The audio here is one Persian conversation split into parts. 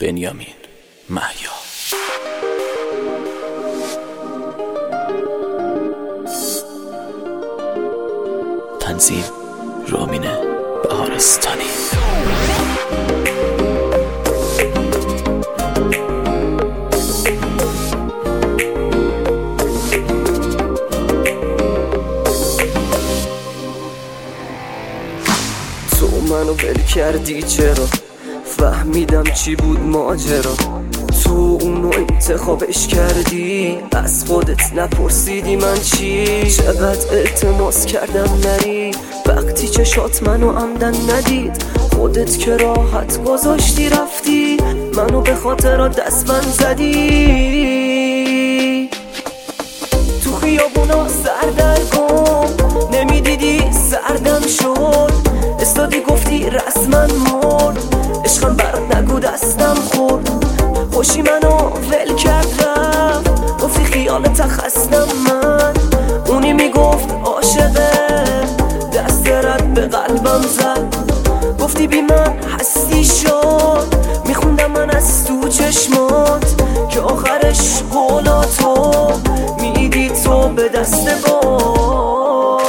بنیامین محیا. تنظیم رامین بهارستانی. تو منو ول کردی چرا؟ فهمیدم چی بود ماجرا. تو اونو انتخابش کردی، از خودت نپرسیدی من چی. چقدر التماس کردم نری، وقتی چشات منو عمدن ندید. خودت که راحت گذاشتی رفتی، منو به خاطر دستبند زدی. تو خیابونا سردرگم نمیدیدی سردم شد. استادی گفتی رسما مرد، عشقم برات نگو دستم خورد. خوشی منو ول کرد رفت، گفتی خیالت خستم من. اونی میگفت عاشقه، دست رد به قلبم زد. گفتی بی من هستی شد، میخوندم من از تو چشمات که آخرش قولاتو میدی تو به دست باد.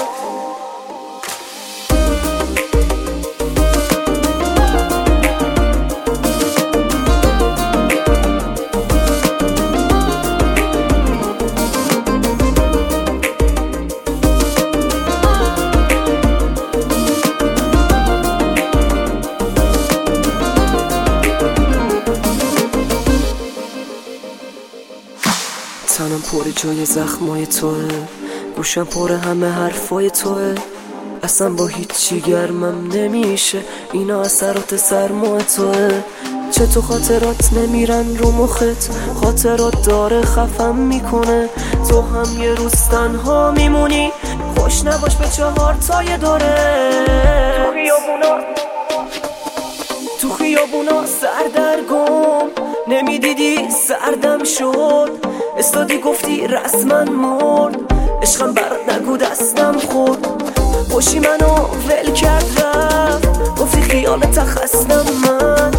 تنم پر جای زخمای توه، گوشم پر همه حرفای توه. اصلا با هیچی گرمم نمیشه، اینا اثرات سرمای توه. چطور خاطرات نمیرن رو مخت؟ خاطرات داره خفم میکنه. تو هم یه روز تنها میمونی، خوش نباش به 4 تای داره. تو خیابونا سردرگم نمیدیدی سردم شد. استادی گفتی رسما مرد، عشقم برات نگو دستم خورد. خوشی منو ول کرد رفت، گفتی خیالت خستم من.